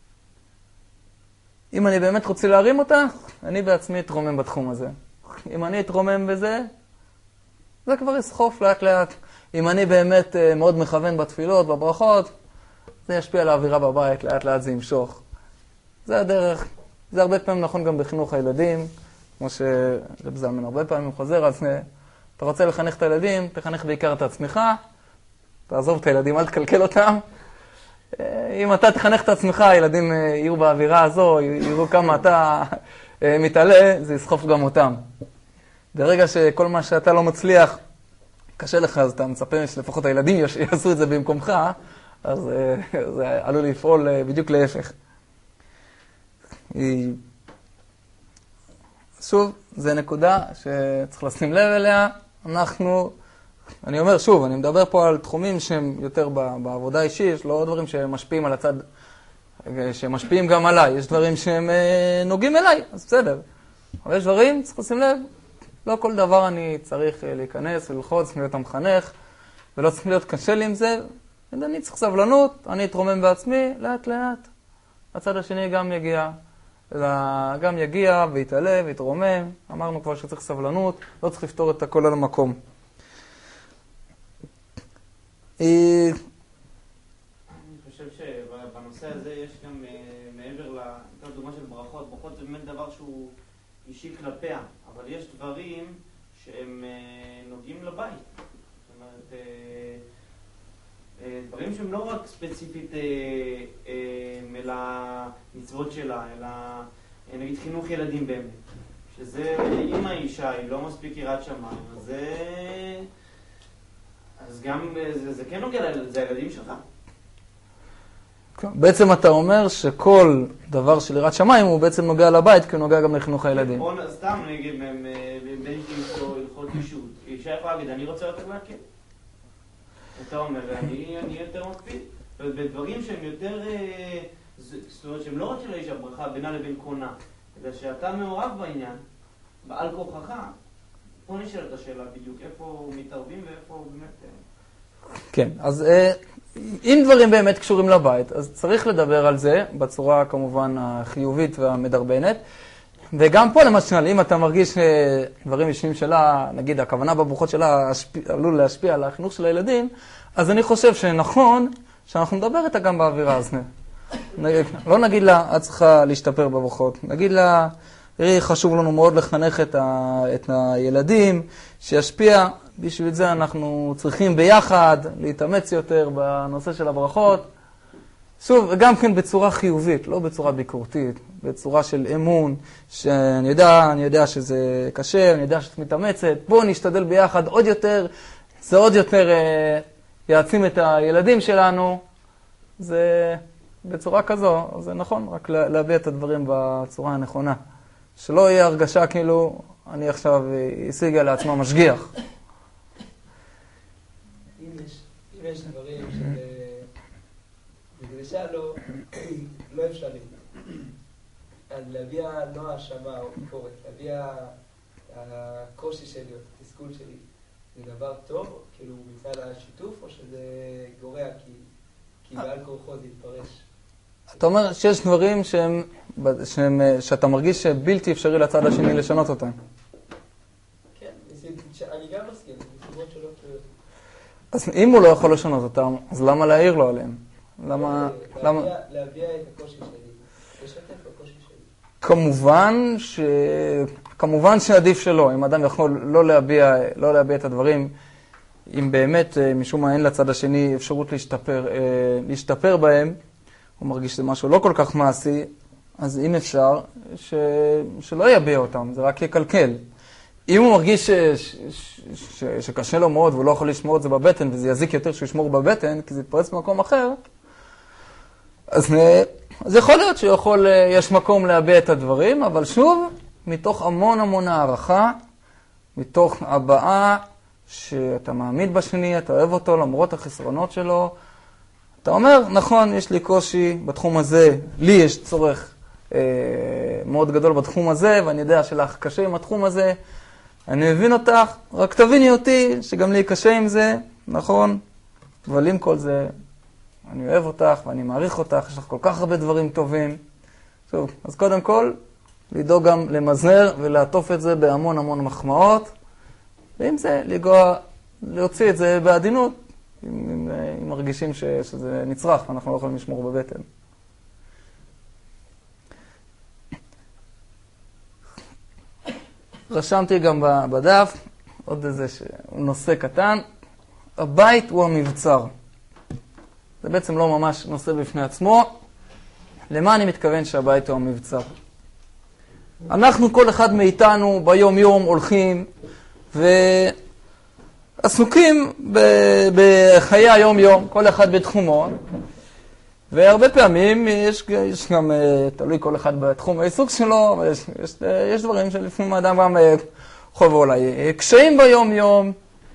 אם אני באמת רוצה להרים אותה, אני בעצמי אתרומם בתחום הזה. אם אני אתרומם בזה, זה כבר יסחוף לאט לאט. אם אני באמת מאוד מכוון בתפילות, בברכות, זה ישפיע על האווירה בבית, לאט לאט זה ימשוך. זה הדרך. זה הרבה פעמים נכון גם בחינוך הילדים, כמו שרב זלמן הרבה פעמים חוזר, אז אתה רוצה לחנך את הילדים, תחנך בעיקר את עצמך, תעזוב את הילדים, אל תקלקל אותם. אם אתה תחנך את עצמך, הילדים יהיו באווירה הזו, יראו כמה אתה מתעלה, זה יסחוף גם אותם. ברגע שכל מה שאתה לא מצליח, קשה לך, אז אתה מצפה שלפחות הילדים יעשו את זה במקומך, אז זה עלול לפעול בדיוק להפך. שוב, זו נקודה שצריך לשים לב אליה. אני אומר שוב, אני מדבר פה על תחומים שהם יותר בעבודה אישית, יש לא דברים שמשפיעים על הצד, שמשפיעים גם עליי, יש דברים שהם נוגעים אליי, אז בסדר. אבל יש דברים, צריך לשים לב, לא כל דבר אני צריך להיכנס וללחוץ, להיות המחנך, ולא צריך להיות קשה לי עם זה, אני צריך סבלנות, אני אתרומם בעצמי, לאט לאט. הצד השני גם יגיע ויתעלה ויתרומם. אמרנו כבר שצריך סבלנות, לא צריך לפתור את הכל על המקום. אני חושב שבנושא הזה יש גם מעבר לדוגמה של ברכות. ברכות זה באמת דבר שהוא אישי כלפיה, אבל יש דברים שהם נוגעים לבית. זאת אומרת, דברים שהם לא רק ספציפית אל המצוות שלה, אלא נגיד חינוך ילדים באמת. שזה, אם האישה היא לא מספיק יראת שמיים, אז גם זה כן נוגע, זה הילדים שלך. בעצם אתה אומר שכל דבר של יראת שמיים הוא בעצם נוגע לבית, כי הוא נוגע גם לחינוך הילדים. או סתם נגיד, בין הלכות אישות. אישה יכולה להגיד, אני רוצה יותר להקל. אתה אומר, אני יותר מקפיד. בדברים שהם יותר, זאת אומרת שהם לא רק של האישה ברכה בינה לבין קונה, אלא שאתה מעורב בעניין, בעל כוחך, פה נשאל את השאלה בדיוק, איפה מתערבים ואיפה באמת... כן, אז אם דברים באמת קשורים לבית, אז צריך לדבר על זה בצורה כמובן החיובית והמדרבנת. וגם פה למשל, אם אתה מרגיש דברים אישיים שלה, נגיד הכוונה בברכות שלה עלול להשפיע על החינוך של הילדים, אז אני חושב שנכון שאנחנו נדבר איתה גם באווירה הזאת. לא נגיד לה, את צריכה להשתפר בברכות. נגיד לה, חשוב לנו מאוד לחנך את הילדים, שישפיע. בשביל זה אנחנו צריכים ביחד להתאמץ יותר בנושא של הברכות. שוב, וגם כן בצורה חיובית, לא בצורה ביקורתית, בצורה של אמון, שאני יודע שזה קשה, אני יודע שאת מתאמצת, בואו נשתדל ביחד עוד יותר, זה עוד יותר יעצים את הילדים שלנו. זה בצורה כזו, זה נכון, רק להביע את הדברים בצורה הנכונה. שלא יהיה הרגשה כאילו אני עכשיו אשיגה לעצמה משגיח. אם יש דברים שבקדשה לא אפשרי, אז להביע לא האשמה או ביקורת, להביע הקושי שלי או התסכול שלי, זה דבר טוב, כאילו מצד השיתוף, או שזה גורע כי בעל כורחו זה יתפרש? אתה אומר שיש דברים שאתה מרגיש שבלתי אפשרי לצד השני לשנות אותם. כן, אני גם מסכים, מסיבות שלא תלויות. אז אם הוא לא יכול לשנות אותם, אז למה להעיר לו עליהם? למה... להביע את הקושי שלי, לשתף בקושי שלי. כמובן שעדיף שלא, אם אדם יכול לא להביע את הדברים, אם באמת משום מה אין לצד השני אפשרות להשתפר בהם, הוא מרגיש שזה משהו לא כל כך מעשי, אז אם אפשר, שלא יביע אותם, זה רק יקלקל. אם הוא מרגיש שקשה לו מאוד והוא לא יכול לשמור את זה בבטן, וזה יזיק יותר שהוא ישמור בבטן, כי זה יתפרץ במקום אחר, אז יכול להיות שיש מקום להביע את הדברים, אבל שוב, מתוך המון הערכה, מתוך הבאה שאתה מעמיד בשני, אתה אוהב אותו למרות החסרונות שלו, אתה אומר, נכון, יש לי קושי בתחום הזה, לי יש צורך מאוד גדול בתחום הזה, ואני יודע שלך קשה עם התחום הזה, אני מבין אותך, רק תביני אותי שגם לי קשה עם זה, נכון? אבל עם כל זה, אני אוהב אותך ואני מעריך אותך, יש לך כל כך הרבה דברים טובים. טוב, אז קודם כל, לדאוג גם למזמר ולעטוף את זה בהמון המון מחמאות, ועם זה להוציא את זה בעדינות, אם מרגישים שזה נצרך ואנחנו לא יכולים לשמור בבטן. רשמתי גם בדף עוד איזה נושא קטן. הבית הוא המבצר. זה בעצם לא ממש נושא בפני עצמו. למה אני מתכוון שהבית הוא המבצר? אנחנו, כל אחד מאיתנו, ביום יום הולכים ועסוקים בחיי היום יום, כל אחד בתחומו. והרבה פעמים יש גם, תלוי כל אחד בתחום העיסוק שלו, יש דברים שלפעמים האדם גם חווה אולי קשיים ביום יום,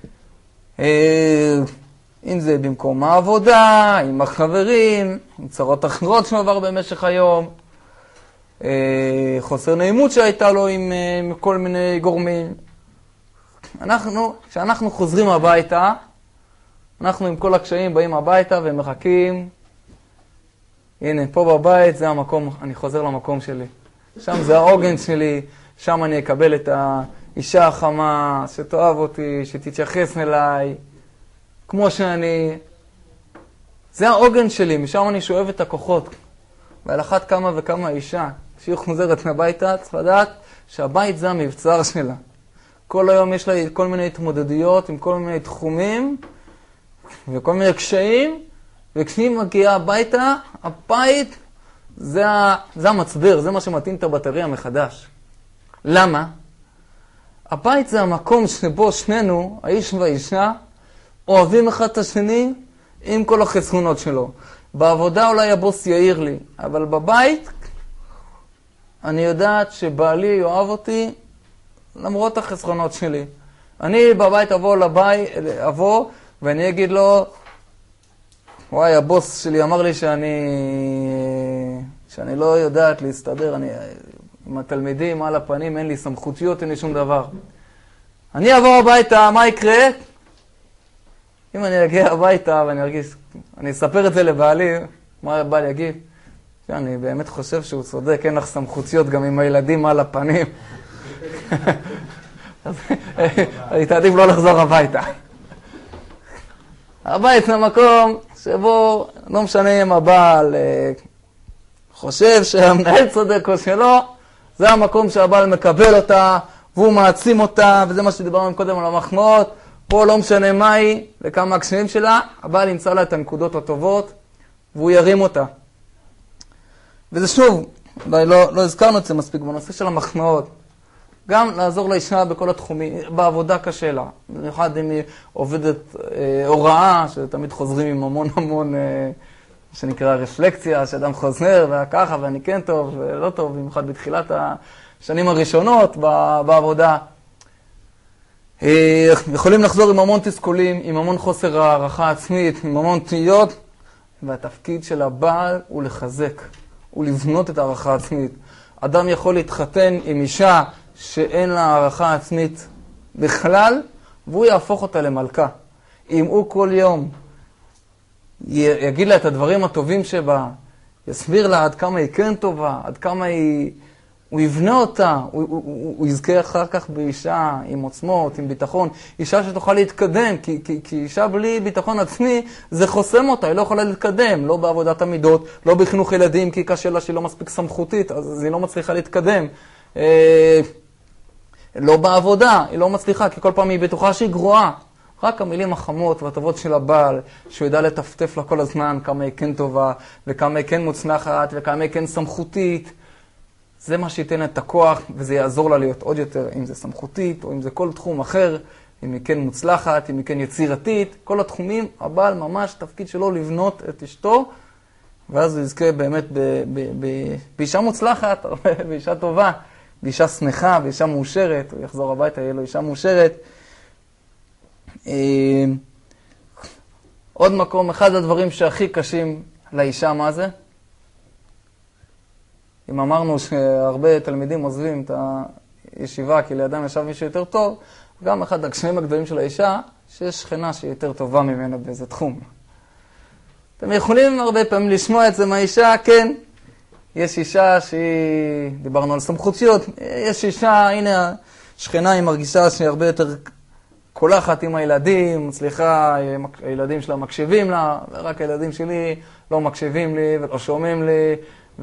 אם זה במקום העבודה, עם החברים, עם צרות אחרות שעבר במשך היום, חוסר נעימות שהייתה לו עם כל מיני גורמים. כשאנחנו חוזרים הביתה, אנחנו עם כל הקשיים באים הביתה ומחכים, הנה, פה בבית זה המקום, אני חוזר למקום שלי. שם זה העוגן שלי, שם אני אקבל את האישה החמה, שתאהב אותי, שתתייחס אליי, כמו שאני. זה העוגן שלי, משם אני שואב את הכוחות. ועל אחת כמה וכמה אישה, שהיא חוזרת הביתה, צריך לדעת שהבית זה המבצר שלה. כל היום יש לה כל מיני התמודדויות עם כל מיני תחומים וכל מיני קשיים, וכשהיא מגיעה הביתה, הבית זה המצבר, זה מה שמתאים את הבטריה מחדש. למה? הבית זה המקום שבו שנינו, האיש והאישה, אוהבים אחד את השני עם כל החסרונות שלו. בעבודה אולי הבוס יעיר לי, אבל בבית אני יודעת שבעלי יאהב אותי למרות החסרונות שלי. אני בבית אבוא ואני אגיד לו, וואי, הבוס שלי אמר לי שאני לא יודעת להסתדר, עם התלמידים על הפנים, אין לי סמכותיות, אין לי שום דבר. אני אבוא הביתה, מה יקרה? אם אני אגיע הביתה ואני ארגיש, אני אספר את זה לבעלי, מה הבעל יגיד? שאני באמת חושב שהוא צודק, אין לך סמכותיות גם עם הילדים על הפנים. אז אני תעדיף לא לחזור הביתה. הבית זה מקום שבו לא משנה אם הבעל חושב שהמנהל צודק או שלא, זה המקום שהבעל מקבל אותה והוא מעצים אותה, וזה מה שדיברנו קודם על המחמאות. פה לא משנה מה היא וכמה הקשיים שלה, הבעל ימצא לה את הנקודות הטובות והוא ירים אותה. וזה שוב, אולי לא הזכרנו את זה מספיק בנושא של המחמאות. גם לעזור לאישה בכל התחומים, בעבודה קשה לה. במיוחד אם היא עובדת הוראה, שתמיד חוזרים עם המון, שנקרא רפלקציה, שאדם חוזר וככה, ואני כן טוב ולא טוב, במיוחד בתחילת השנים הראשונות בעבודה. יכולים לחזור עם המון תסכולים, עם המון חוסר הערכה עצמית, עם המון תהיות, והתפקיד של הבעל הוא לחזק, הוא לבנות את הערכה העצמית. אדם יכול להתחתן עם אישה שאין לה הערכה עצמית בכלל, והוא יהפוך אותה למלכה. אם הוא כל יום יגיד לה את הדברים הטובים שבה, יסביר לה עד כמה היא כן טובה, עד כמה הוא יבנה אותה, הוא יזכה אחר כך באישה עם עוצמות, עם ביטחון, אישה שתוכל להתקדם, כי אישה בלי ביטחון עצמי זה חוסם אותה, היא לא יכולה להתקדם, לא בעבודת המידות, לא בחינוך ילדים, כי קשה לה שהיא לא מספיק סמכותית, אז היא לא מצליחה להתקדם. לא בעבודה, היא לא מצליחה, כי כל פעם היא בטוחה שהיא גרועה. רק המילים החמות והטובות של הבעל, שהוא ידע לטפטף לה כל הזמן כמה היא כן טובה, וכמה היא כן מוצלחת, וכמה היא כן סמכותית. זה מה שייתן את הכוח, וזה יעזור לה להיות עוד יותר, אם זה סמכותית, או אם זה כל תחום אחר, אם היא כן מוצלחת, אם היא כן יצירתית, כל התחומים, הבעל ממש תפקיד שלו לבנות את אשתו, ואז הוא יזכה באמת באישה מוצלחת, באישה טובה, באישה שמחה, באישה מאושרת, הוא יחזור הביתה, יהיה לו אישה מאושרת. עוד מקום, אחד הדברים שהכי קשים לאישה, מה זה? אם אמרנו שהרבה תלמידים עוזבים את הישיבה כי לידם ישב מישהו יותר טוב, גם אחד הקשיים הגדולים של האישה, שיש שכנה שהיא יותר טובה ממנה באיזה תחום. אתם יכולים הרבה פעמים לשמוע את זה מהאישה, כן, יש אישה שהיא, דיברנו על סמכותיות, יש אישה, הנה, השכנה היא מרגישה שהיא הרבה יותר קולחת עם הילדים, מצליחה, הילדים שלה מקשיבים לה, ורק הילדים שלי לא מקשיבים לי ולא שומעים לי,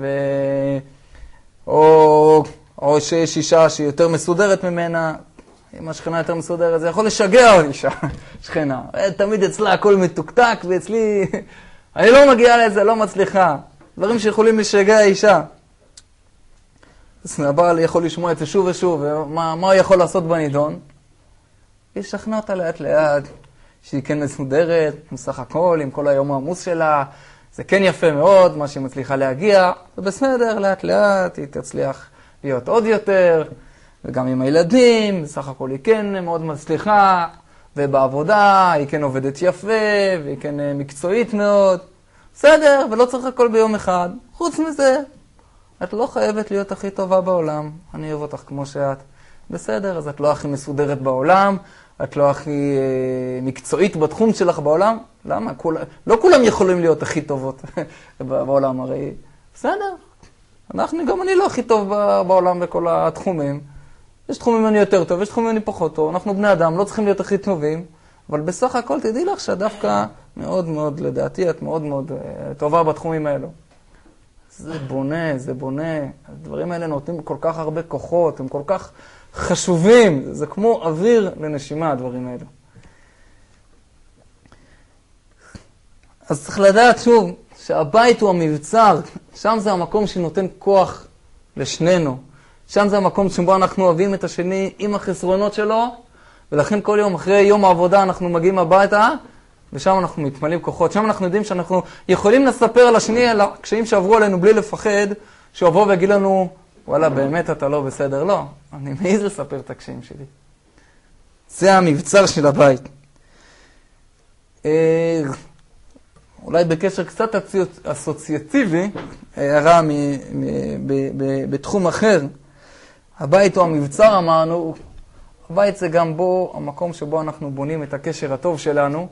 או שיש אישה שהיא יותר מסודרת ממנה, אם השכנה יותר מסודרת, זה יכול לשגע עוד אישה, שכנה. תמיד אצלה הכל מתוקתק, ואצלי, אני לא מגיעה לזה, לא מצליחה. דברים שיכולים לשגע האישה. אז הבעל יכול לשמוע את זה שוב ושוב, ומה הוא יכול לעשות בנידון? ישכנע אותה לאט לאט, שהיא כן מסודרת, מסך הכל, עם כל היום העמוס שלה, זה כן יפה מאוד, מה שהיא מצליחה להגיע, זה בסדר, לאט לאט, היא תצליח להיות עוד יותר, וגם עם הילדים, בסך הכל היא כן מאוד מצליחה, ובעבודה היא כן עובדת יפה, והיא כן מקצועית מאוד, בסדר, ולא צריך הכל ביום אחד. חוץ מזה, את לא חייבת להיות הכי טובה בעולם, אני אוהב אותך כמו שאת. בסדר, אז את לא הכי מסודרת בעולם, את לא הכי מקצועית בתחום שלך בעולם. למה? לא כולם יכולים להיות הכי טובות בעולם, הרי בסדר. גם אני לא הכי טוב בעולם בכל התחומים. יש תחומים אני יותר טוב, יש תחומים אני פחות טוב. אנחנו בני אדם, לא צריכים להיות הכי טובים, אבל בסך הכל תדעי לך שדווקא מאוד מאוד, לדעתי, את מאוד מאוד טובה בתחומים האלו. זה בונה, זה בונה. הדברים האלה נותנים כל כך הרבה כוחות, הם כל כך חשובים. זה כמו אוויר לנשימה, הדברים האלו. אז צריך לדעת שוב, שהבית הוא המבצר, שם זה המקום שנותן כוח לשנינו. שם זה המקום שבו אנחנו אוהבים את השני עם החסרונות שלו, ולכן כל יום אחרי יום העבודה אנחנו מגיעים הביתה, ושם אנחנו מתמלאים כוחות. שם אנחנו יודעים שאנחנו יכולים לספר על השני על הקשיים שעברו עלינו בלי לפחד, שהוא יבוא ויגיד לנו, וואלה, באמת אתה לא בסדר. לא, אני מעיז לספר את הקשיים שלי. זה המבצר של הבית. אולי בקשר קצת אסוציאטיבי, הערה בתחום אחר. הבית הוא המבצר, אמרנו, הבית זה גם בו המקום שבו אנחנו בונים את הקשר הטוב שלנו.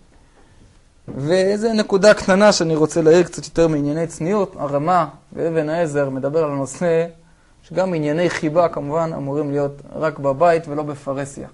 וזו נקודה קטנה שאני רוצה להעיר קצת יותר מענייני צניעות. הרמה ואבן העזר מדבר על הנושא שגם ענייני חיבה כמובן אמורים להיות רק בבית ולא בפרסיה.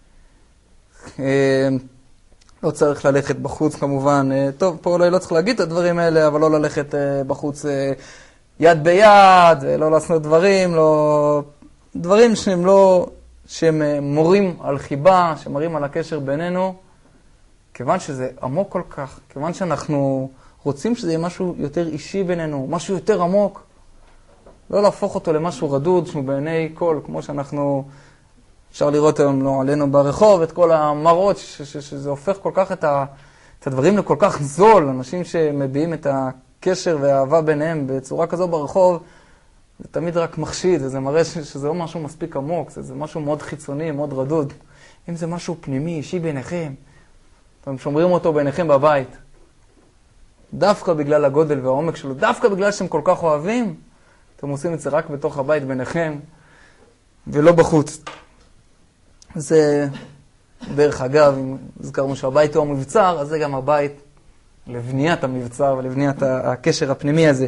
לא צריך ללכת בחוץ כמובן. טוב, פה אולי לא צריך להגיד את הדברים האלה, אבל לא ללכת בחוץ יד ביד, לא לעשות דברים שהם לא, שהם מורים על חיבה, שמראים על הקשר בינינו, כיוון שזה עמוק כל כך, כיוון שאנחנו רוצים שזה יהיה משהו יותר אישי בינינו, משהו יותר עמוק, לא להפוך אותו למשהו רדוד, שהוא בעיני כל, כמו שאנחנו, אפשר לראות היום לא עלינו ברחוב, את כל המראות, שזה הופך כל כך את הדברים לכל כך זול, אנשים שמביעים את הקשר והאהבה ביניהם בצורה כזו ברחוב, זה תמיד רק מחשיד, וזה מראה שזה לא משהו מספיק עמוק, זה משהו מאוד חיצוני, מאוד רדוד. אם זה משהו פנימי, אישי ביניכם, אתם שומרים אותו ביניכם בבית, דווקא בגלל הגודל והעומק שלו, דווקא בגלל שאתם כל כך אוהבים, אתם עושים את זה רק בתוך הבית ביניכם, ולא בחוץ. זה, דרך אגב, אם הזכרנו שהבית הוא המבצר, אז זה גם הבית לבניית המבצר ולבניית הקשר הפנימי הזה.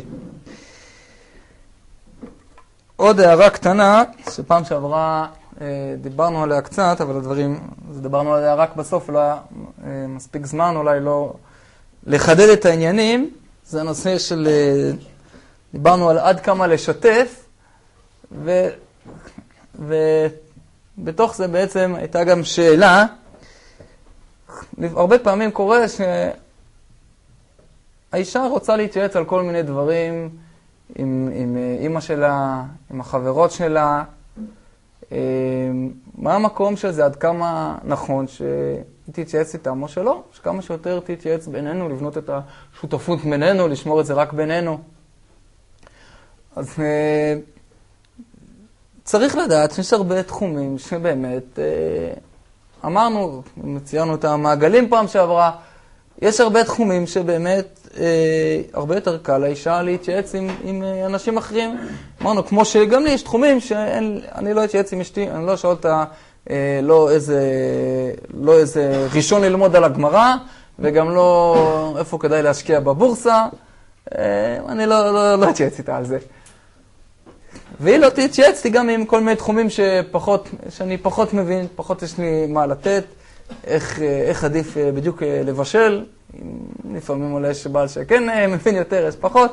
עוד הערה קטנה, שפעם שעברה דיברנו עליה קצת, אבל דיברנו עליה רק בסוף, לא היה מספיק זמן, אולי לא לחדד את העניינים. זה הנושא של, דיברנו על עד כמה לשתף, ובתוך זה בעצם הייתה גם שאלה, הרבה פעמים קורה שהאישה רוצה להתייעץ על כל מיני דברים, עם אמא שלה, עם החברות שלה, מה המקום של זה, עד כמה נכון שהיא תתייעץ איתם או שלא, שכמה שיותר תתייעץ בינינו, לבנות את השותפות בינינו, לשמור את זה רק בינינו. אז צריך לדעת שיש הרבה תחומים שבאמת, אמרנו, ציינו את המעגלים פעם שעברה, יש הרבה תחומים שבאמת הרבה יותר קל לאישה להתייעץ עם אנשים אחרים. אמרנו, כמו שגם לי יש תחומים שאני לא אתייעץ עם אשתי, אני לא אשאל אותה לא איזה ראשון ללמוד על הגמרא, וגם לא איפה כדאי להשקיע בבורסה. אני לא אתייעץ איתה על זה. והיא לא תתייעץ לי גם עם כל מיני תחומים שאני פחות מבין, פחות יש לי מה לתת, איך עדיף בדיוק לבשל. לפעמים אולי יש בעל שכן מבין יותר, יש פחות.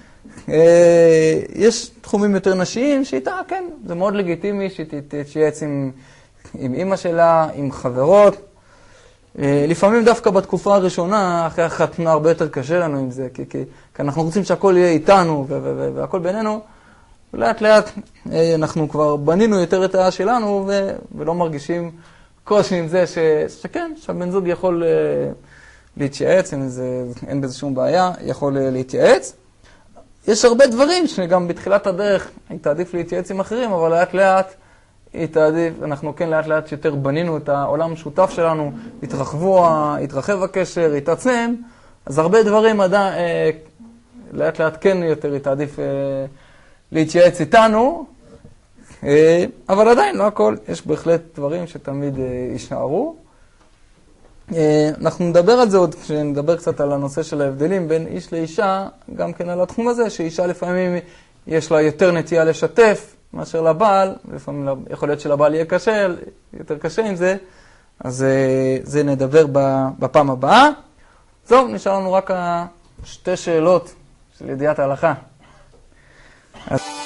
יש תחומים יותר נשיים שאיתה, כן, זה מאוד לגיטימי שתתייעץ עם אמא שלה, עם חברות. לפעמים דווקא בתקופה הראשונה, אחרי החתונה הרבה יותר קשה לנו עם זה, כי אנחנו רוצים שהכל יהיה איתנו והכל בינינו. ולאט לאט אנחנו כבר בנינו יותר את שלנו ולא מרגישים קושי עם זה שכן, שהבן זוג יכול להתייעץ, אין בזה שום בעיה, יכול להתייעץ. יש הרבה דברים שגם בתחילת הדרך היא תעדיף להתייעץ עם אחרים, אבל לאט לאט היא תעדיף, אנחנו כן לאט לאט יותר בנינו את העולם המשותף שלנו, התרחב הקשר, התעצם, אז הרבה דברים לאט לאט כן יותר היא תעדיף להתייעץ איתנו, אבל עדיין לא הכל, יש בהחלט דברים שתמיד יישארו. אנחנו נדבר על זה עוד כשנדבר קצת על הנושא של ההבדלים בין איש לאישה, גם כן על התחום הזה, שאישה לפעמים יש לה יותר נטייה לשתף מאשר לבעל, לפעמים יכול להיות שלבעל יהיה קשה, יותר קשה עם זה, אז זה נדבר בפעם הבאה. זהו, נשאר לנו רק שתי שאלות של ידיעת ההלכה.